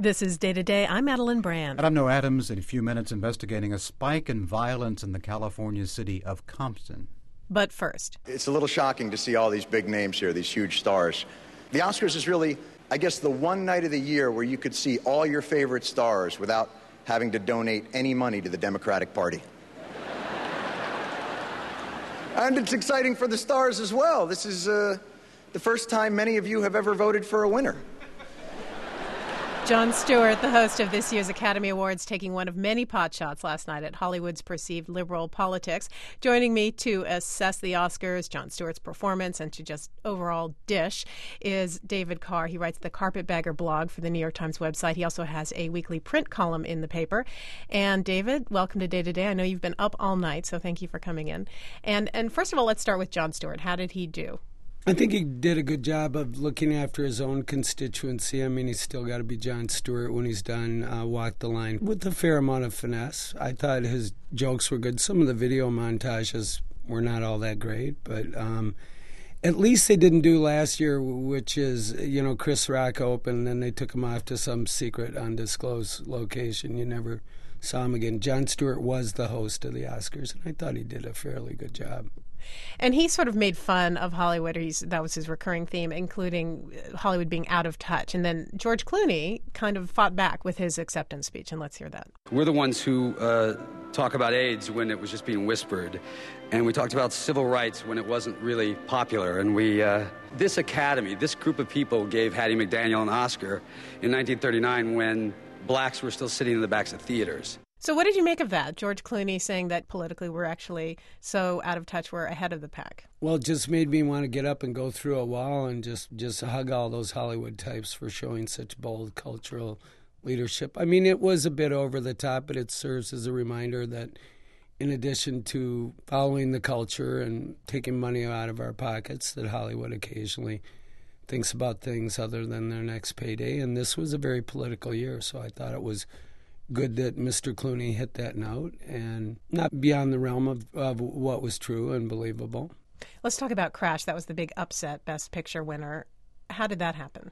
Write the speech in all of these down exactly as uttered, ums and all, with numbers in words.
This is Day to Day. I'm Madeline Brand. And I'm Noah Adams. In a few minutes, investigating a spike in violence in the California city of Compton. But first, it's a little shocking to see all these big names here, these huge stars. The Oscars is really, I guess, the one night of the year where you could see all your favorite stars without having to donate any money to the Democratic Party. And it's exciting for the stars as well. This is uh, the first time many of you have ever voted for a winner. Jon Stewart, the host of this year's Academy Awards, taking one of many potshots last night at Hollywood's perceived liberal politics. Joining me to assess the Oscars, Jon Stewart's performance, and to just overall dish is David Carr. He writes the Carpetbagger blog for the New York Times website. He also has a weekly print column in the paper. And David, welcome to Day to Day. I know you've been up all night, so thank you for coming in. And and first of all, let's start with Jon Stewart. How did he do? I think he did a good job of looking after his own constituency. I mean, he's still got to be Jon Stewart when he's done uh, Walk the Line with a fair amount of finesse. I thought his jokes were good. Some of the video montages were not all that great, but um, at least they didn't do last year, which is, you know, Chris Rock opened and they took him off to some secret undisclosed location. You never saw him again. Jon Stewart was the host of the Oscars, and I thought he did a fairly good job. And he sort of made fun of Hollywood. He's, that was his recurring theme, including Hollywood being out of touch. And then George Clooney kind of fought back with his acceptance speech, and let's hear that. We're the ones who uh, talk about AIDS when it was just being whispered. And we talked about civil rights when it wasn't really popular. And we, uh, this Academy, this group of people gave Hattie McDaniel an Oscar in nineteen thirty-nine when blacks were still sitting in the backs of theaters. So what did you make of that? George Clooney saying that politically we're actually so out of touch, we're ahead of the pack. Well, it just made me want to get up and go through a wall and just, just hug all those Hollywood types for showing such bold cultural leadership. I mean, it was a bit over the top, but it serves as a reminder that in addition to following the culture and taking money out of our pockets, that Hollywood occasionally thinks about things other than their next payday. And this was a very political year, so I thought it was good that Mister Clooney hit that note and not beyond the realm of, of what was true and believable. Let's talk about Crash. That was the big upset Best Picture winner. How did that happen?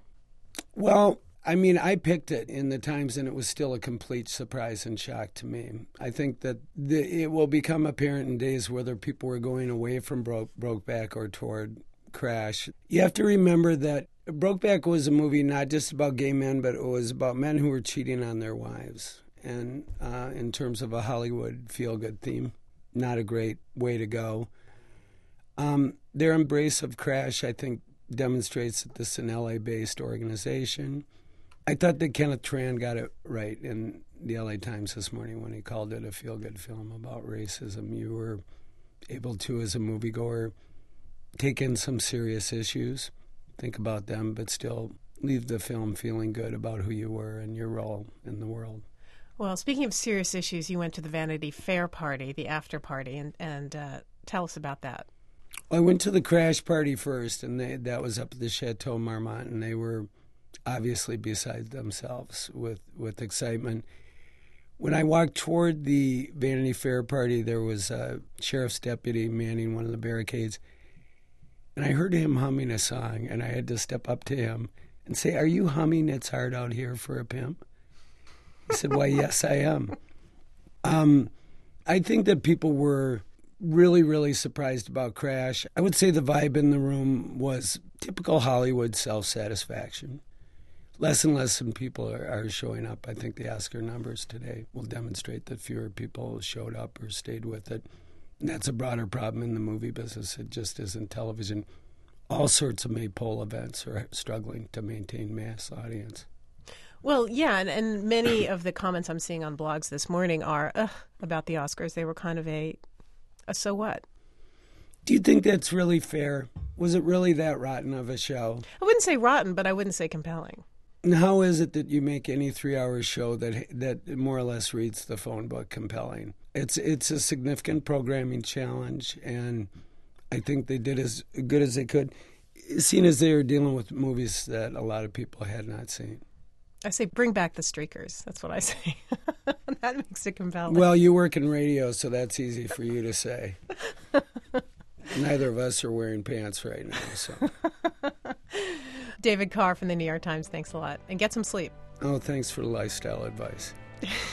Well, I mean, I picked it in the Times, and it was still a complete surprise and shock to me. I think that the, it will become apparent in days whether people were going away from Broke, Brokeback or toward Crash. You have to remember that Brokeback was a movie not just about gay men, but it was about men who were cheating on their wives. And uh, in terms of a Hollywood feel-good theme, not a great way to go. Um, their embrace of Crash, I think, demonstrates that this is an L A-based organization. I thought that Kenneth Tran got it right in the L A Times this morning when he called it a feel-good film about racism. You were able to, as a moviegoer, take in some serious issues, think about them, but still leave the film feeling good about who you were and your role in the world. Well, speaking of serious issues, you went to the Vanity Fair party, the after party, and, and uh, tell us about that. I went to the Crash party first, and they, that was up at the Chateau Marmont, and they were obviously beside themselves with, with excitement. When I walked toward the Vanity Fair party, there was a sheriff's deputy manning one of the barricades, and I heard him humming a song, and I had to step up to him and say, "Are you humming It's Hard Out Here for a Pimp?" He said, "Why, yes, I am." Um, I think that people were really, really surprised about Crash. I would say the vibe in the room was typical Hollywood self-satisfaction. Less and less and people are, are showing up. I think the Oscar numbers today will demonstrate that fewer people showed up or stayed with it. And that's a broader problem in the movie business. It just isn't television. All sorts of maypole events are struggling to maintain mass audience. Well, yeah, and, and many of the comments I'm seeing on blogs this morning are ugh, about the Oscars. They were kind of a, a so what? Do you think that's really fair? Was it really that rotten of a show? I wouldn't say rotten, but I wouldn't say compelling. And how is it that you make any three-hour show that that more or less reads the phone book compelling? It's it's a significant programming challenge, and I think they did as good as they could, seeing as they were dealing with movies that a lot of people had not seen. I say bring back the streakers. That's what I say. That makes it compelling. Well, you work in radio, so that's easy for you to say. Neither of us are wearing pants right now, so... David Carr from the New York Times, thanks a lot. And get some sleep. Oh, thanks for the lifestyle advice.